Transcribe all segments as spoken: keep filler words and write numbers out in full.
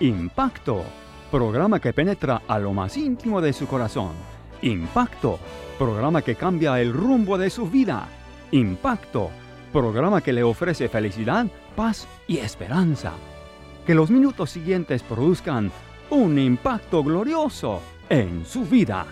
Impacto, programa que penetra a lo más íntimo de su corazón. Impacto, programa que cambia el rumbo de su vida. Impacto, programa que le ofrece felicidad, paz y esperanza. Que los minutos siguientes produzcan un impacto glorioso en su vida.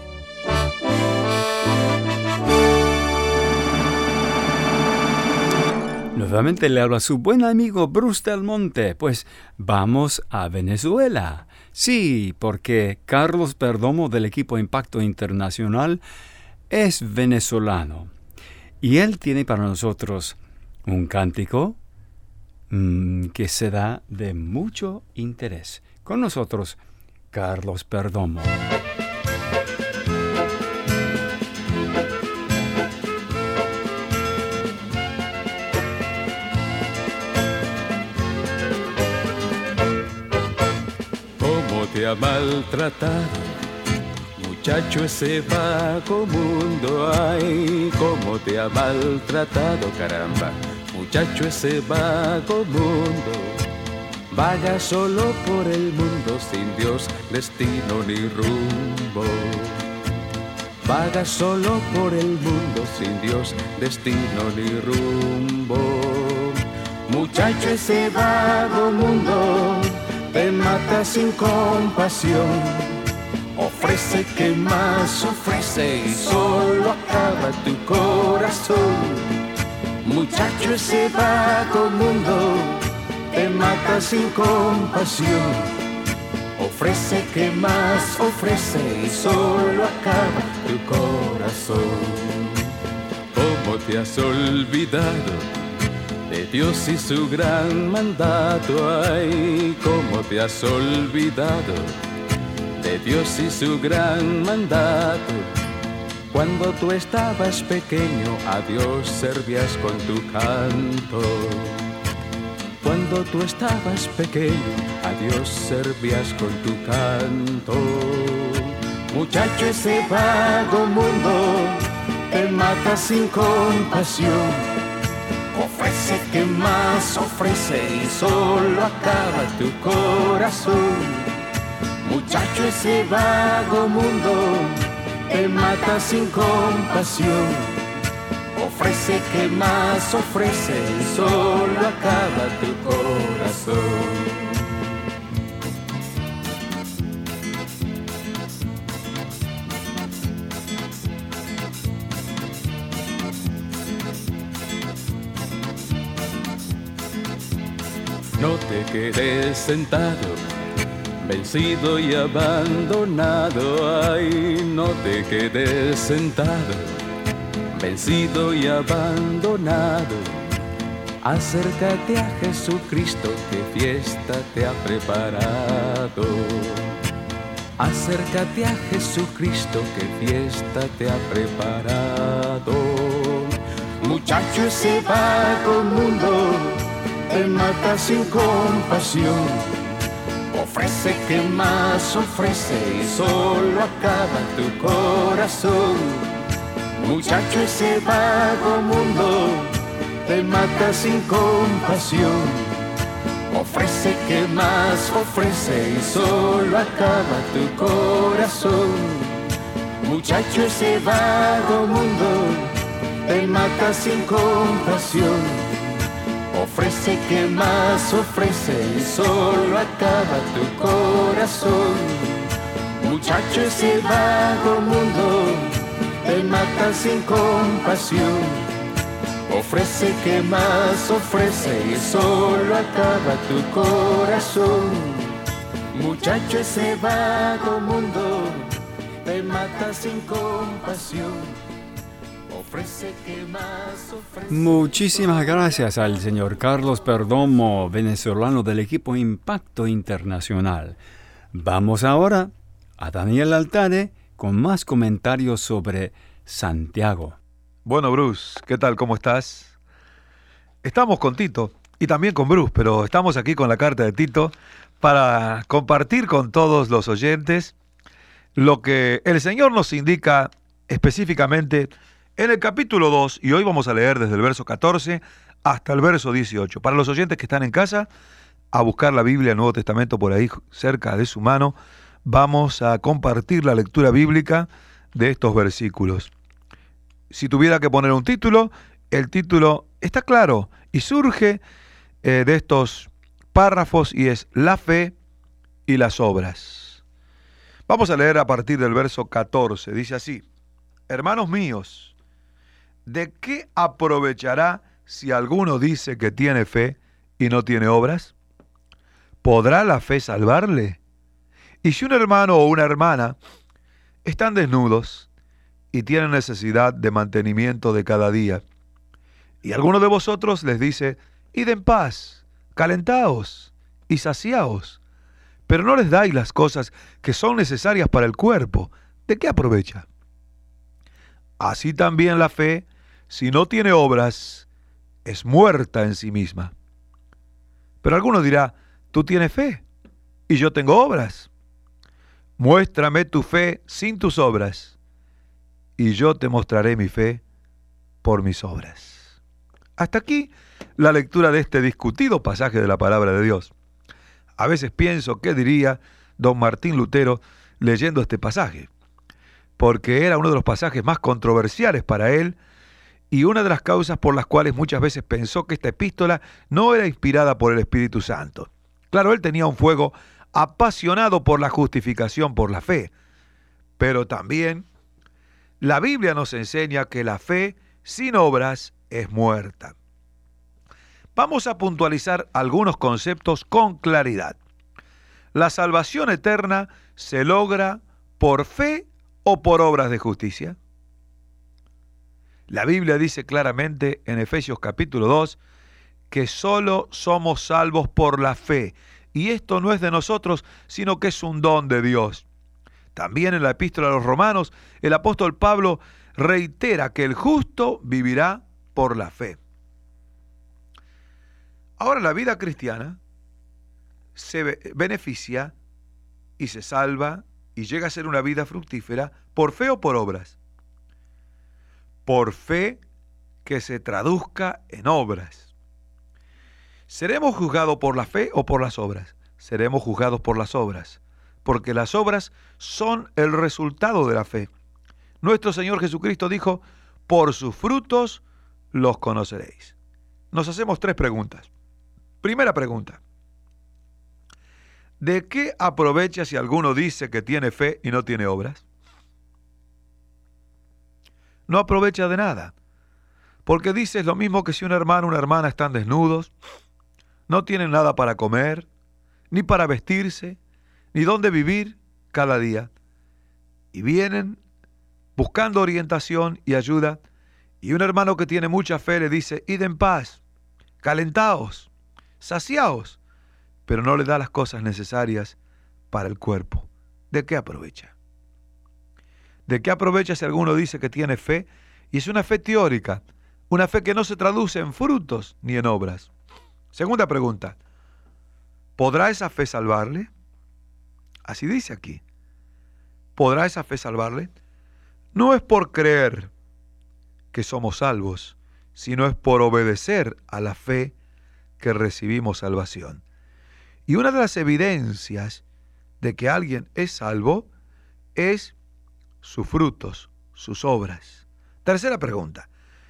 Nuevamente le habla su buen amigo Bruce Del Monte. Pues vamos a Venezuela. Sí, porque Carlos Perdomo del equipo Impacto Internacional es venezolano. Y él tiene para nosotros un cántico mmm, que será de mucho interés. Con nosotros, Carlos Perdomo. ¿Cómo te ha maltratado, muchacho, ese vago mundo? Ay, cómo te ha maltratado, caramba, muchacho, ese vago mundo. Vaga solo por el mundo sin Dios, destino ni rumbo. Vaga solo por el mundo sin Dios, destino ni rumbo. Muchacho, ese vago mundo te mata sin compasión. Ofrece que más ofrece y solo acaba tu corazón. Muchacho, ese vago mundo te mata sin compasión. Ofrece que más ofrece y solo acaba tu corazón. ¿Cómo te has olvidado de Dios y su gran mandato? Ay, ¿cómo te has olvidado de Dios y su gran mandato? Cuando tú estabas pequeño, a Dios servías con tu canto. Cuando tú estabas pequeño, a Dios servías con tu canto. Muchacho, ese vago mundo te mata sin compasión. Ofrece que más ofrece y solo acaba tu corazón. Muchacho, ese vago mundo te mata sin compasión. Ofrece que más ofrece y solo acaba tu corazón. No te quedes sentado, vencido y abandonado. Ay, no te quedes sentado, vencido y abandonado. Acércate a Jesucristo, que fiesta te ha preparado. Acércate a Jesucristo, que fiesta te ha preparado. Muchacho, ese vago mundo te mata sin compasión. Ofrece que más ofrece y solo acaba tu corazón. Muchacho, ese vago mundo te mata sin compasión. Ofrece que más ofrece y solo acaba tu corazón. Muchacho, ese vago mundo te mata sin compasión. Ofrece que más ofrece y solo acaba tu corazón. Muchacho, ese vago mundo te mata sin compasión. Ofrece que más ofrece y solo acaba tu corazón. Muchacho, ese vago mundo te mata sin compasión. Ofrece que más ofrece. Muchísimas gracias al señor Carlos Perdomo, venezolano del equipo Impacto Internacional. Vamos ahora a Daniel Altare con más comentarios sobre Santiago. Bueno, Bruce, ¿qué tal? ¿Cómo estás? Estamos con Tito y también con Bruce, pero estamos aquí con la carta de Tito para compartir con todos los oyentes lo que el Señor nos indica específicamente en el capítulo dos, y hoy vamos a leer desde el verso catorce hasta el verso dieciocho. Para los oyentes que están en casa, a buscar la Biblia, el Nuevo Testamento por ahí cerca de su mano, vamos a compartir la lectura bíblica de estos versículos. Si tuviera que poner un título, el título está claro y surge eh, de estos párrafos y es la fe y las obras. Vamos a leer a partir del verso catorce. Dice así: hermanos míos, ¿de qué aprovechará si alguno dice que tiene fe y no tiene obras? ¿Podrá la fe salvarle? Y si un hermano o una hermana están desnudos y tienen necesidad de mantenimiento de cada día, y alguno de vosotros les dice: id en paz, calentaos y saciaos, pero no les dais las cosas que son necesarias para el cuerpo, ¿de qué aprovecha? Así también la fe, si no tiene obras, es muerta en sí misma. Pero alguno dirá: tú tienes fe y yo tengo obras. Muéstrame tu fe sin tus obras, y yo te mostraré mi fe por mis obras. Hasta aquí la lectura de este discutido pasaje de la palabra de Dios. A veces pienso qué diría don Martín Lutero leyendo este pasaje, porque era uno de los pasajes más controversiales para él y una de las causas por las cuales muchas veces pensó que esta epístola no era inspirada por el Espíritu Santo. Claro, él tenía un fuego apasionado por la justificación por la fe, pero también la Biblia nos enseña que la fe sin obras es muerta. Vamos a puntualizar algunos conceptos con claridad. ¿La salvación eterna se logra por fe o por obras de justicia? La Biblia dice claramente en Efesios capítulo dos que solo somos salvos por la fe, y esto no es de nosotros, sino que es un don de Dios. También en la epístola a los Romanos, el apóstol Pablo reitera que el justo vivirá por la fe. Ahora, la vida cristiana se beneficia y se salva y llega a ser una vida fructífera por fe o por obras. Por fe que se traduzca en obras. ¿Seremos juzgados por la fe o por las obras? Seremos juzgados por las obras, porque las obras son el resultado de la fe. Nuestro Señor Jesucristo dijo: por sus frutos los conoceréis. Nos hacemos tres preguntas. Primera pregunta: ¿de qué aprovecha si alguno dice que tiene fe y no tiene obras? No aprovecha de nada, porque dice es lo mismo que si un hermano o una hermana están desnudos, no tienen nada para comer, ni para vestirse, ni dónde vivir cada día, y vienen buscando orientación y ayuda, y un hermano que tiene mucha fe le dice: id en paz, calentaos, saciaos, pero no le da las cosas necesarias para el cuerpo. ¿De qué aprovecha? ¿De qué aprovecha si alguno dice que tiene fe y es una fe teórica, una fe que no se traduce en frutos ni en obras? Segunda pregunta: ¿podrá esa fe salvarle? Así dice aquí. ¿Podrá esa fe salvarle? No es por creer que somos salvos, sino es por obedecer a la fe que recibimos salvación. Y una de las evidencias de que alguien es salvo es sus frutos, sus obras. Tercera pregunta: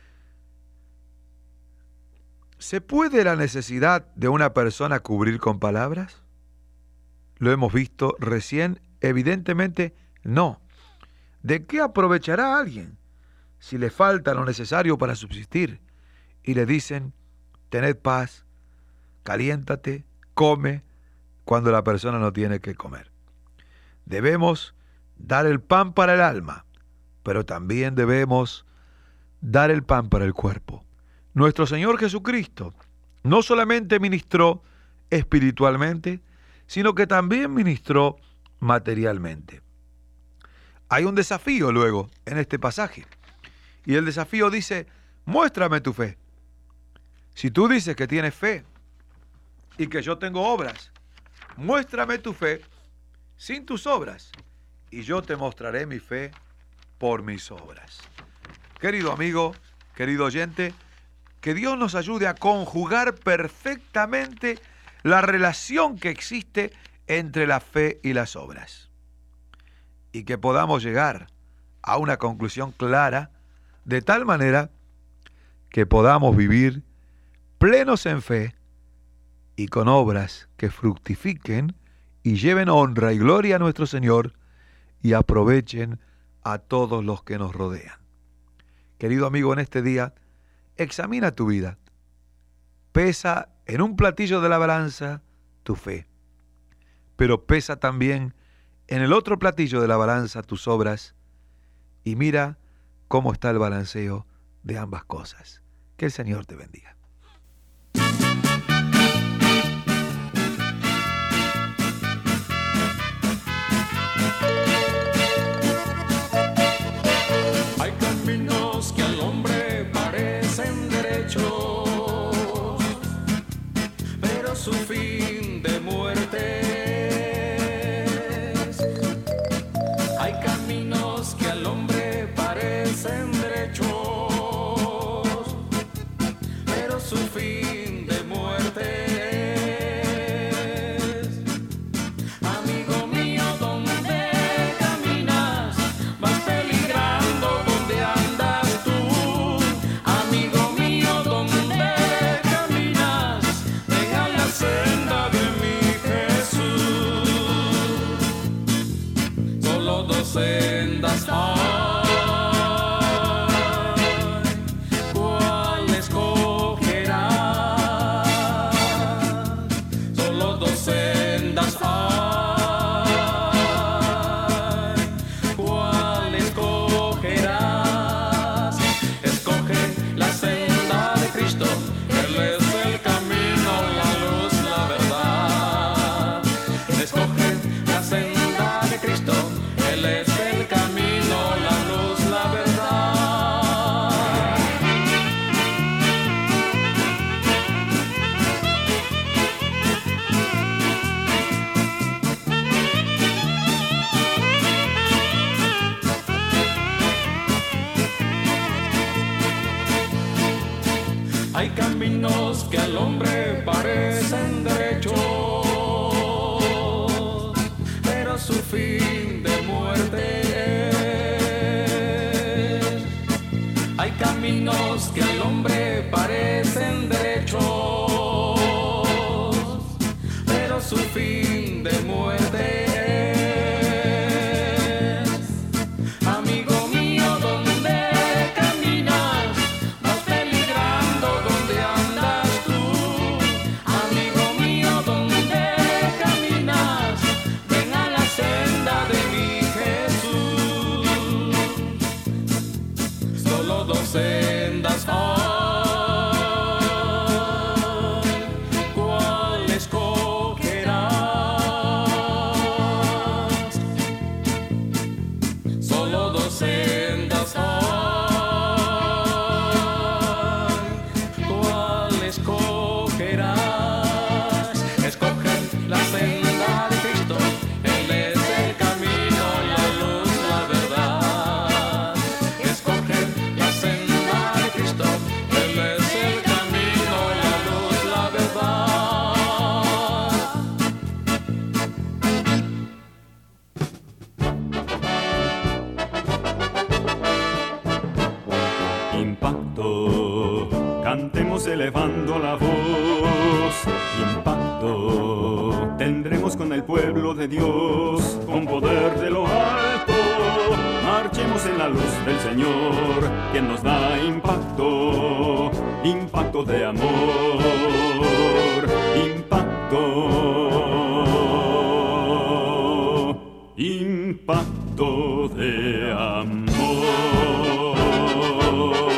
¿se puede la necesidad de una persona cubrir con palabras? Lo hemos visto recién, evidentemente no. ¿De qué aprovechará a alguien si le falta lo necesario para subsistir y le dicen: tened paz, caliéntate, come, cuando la persona no tiene que comer? Debemos dar el pan para el alma, pero también debemos dar el pan para el cuerpo. Nuestro Señor Jesucristo no solamente ministró espiritualmente, sino que también ministró materialmente. Hay un desafío luego en este pasaje, y el desafío dice: muéstrame tu fe. Si tú dices que tienes fe y que yo tengo obras, muéstrame tu fe sin tus obras, y yo te mostraré mi fe por mis obras. Querido amigo, querido oyente, que Dios nos ayude a conjugar perfectamente la relación que existe entre la fe y las obras, y que podamos llegar a una conclusión clara, de tal manera que podamos vivir plenos en fe y con obras que fructifiquen y lleven honra y gloria a nuestro Señor y aprovechen a todos los que nos rodean. Querido amigo, en este día, examina tu vida. Pesa en un platillo de la balanza tu fe, pero pesa también en el otro platillo de la balanza tus obras, y mira cómo está el balanceo de ambas cosas. Que el Señor te bendiga. Hay caminos que al hombre parecen derechos, pero su fin de muerte es. Hay caminos que al hombre parecen derechos, pero su fin de muerte es. Amigo mío, ¿dónde caminas? Vas peligrando, ¿dónde andas tú? Amigo mío, ¿dónde caminas? Ven a la senda de mi Jesús. Solo dos sendas hay. Hay caminos que al hombre parecen derechos, pero su fin de muerte es. Hay caminos que al hombre parecen derechos, pero su fin de muerte es. Amigo mío, ¿dónde caminas? Vas peligrando, ¿dónde andas tú? Amigo mío, ¿dónde caminas? Ven a la senda de mi Jesús. Solo dos sendas hay. ¿Cuál escogerás? Solo dos sendas hay. ¿Cuál escogerás? Escoge la senda de Cristo. Él es el camino, la luz, la verdad. Escoge la senda de Cristo. Él es el camino, la luz, la verdad. Impacto, cantemos elevando la voz. Impacto, tendremos con el pueblo de Dios, con poder de lo alto. Marchemos en la luz del Señor, que nos da impacto, impacto de amor, impacto, impacto de amor.